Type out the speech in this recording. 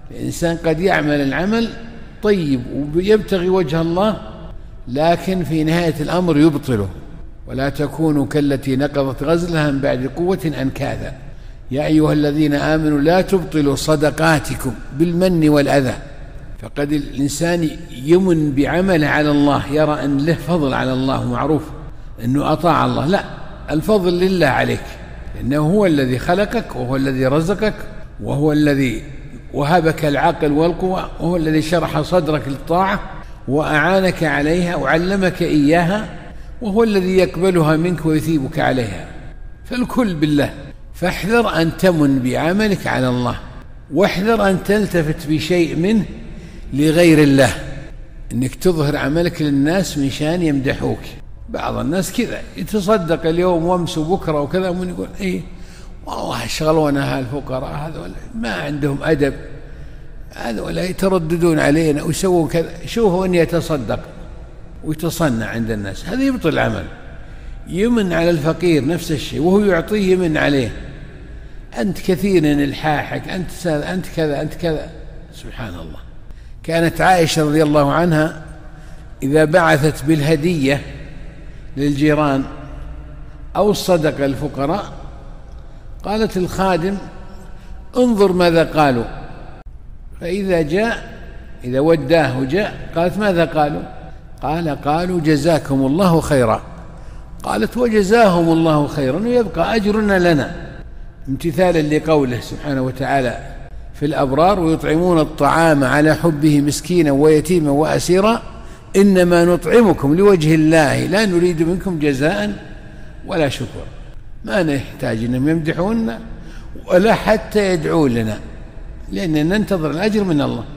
الإنسان قد يعمل العمل طيب ويبتغي وجه الله، لكن في نهاية الأمر يبطله. ولا تكونوا كالتي نقضت غزلها من بعد قوة أنكاثا. يا أيها الذين آمنوا لا تبطلوا صدقاتكم بالمن والأذى. فقد الإنسان يمن بعمل على الله، يرى أن له فضل على الله، معروف أنه أطاع الله. لا، الفضل لله عليك، لأنه هو الذي خلقك، وهو الذي رزقك، وهو الذي وهبك العقل والقوة، وهو الذي شرح صدرك للطاعة وأعانك عليها وعلمك إياها، وهو الذي يقبلها منك ويثيبك عليها. فالكل بالله. فاحذر أن تمن بعملك على الله، واحذر أن تلتفت بشيء منه لغير الله، إنك تظهر عملك للناس مشان يمدحوك. بعض الناس كذا يتصدق اليوم وامس وبكرة وكذا، ومن يقول إيه والله شغلونا هالفقراء هذول ما عندهم أدب، هذول يترددون علينا ويسوون كذا، شوفوا أن يتصدق ويتصنع عند الناس. هذا يبطل العمل. يمن على الفقير نفس الشيء وهو يعطيه يمن عليه، أنت كثير الحاحك، أنت كذا أنت كذا. سبحان الله. كانت عائشة رضي الله عنها إذا بعثت بالهدية للجيران أو الصدقة للفقراء قالت الخادم انظر ماذا قالوا، فإذا جاء إذا وداه وجاء قالت ماذا قالوا؟ قالوا جزاكم الله خيرا. قالت وجزاهم الله خيرا ويبقى أجرنا لنا، امتثالا لقوله سبحانه وتعالى في الأبرار ويطعمون الطعام على حبه مسكينا ويتيما وأسيرا إنما نطعمكم لوجه الله لا نريد منكم جزاء ولا شكر. ما نحتاج أنهم يمدحوننا ولا حتى يدعون لنا، لأننا ننتظر الأجر من الله.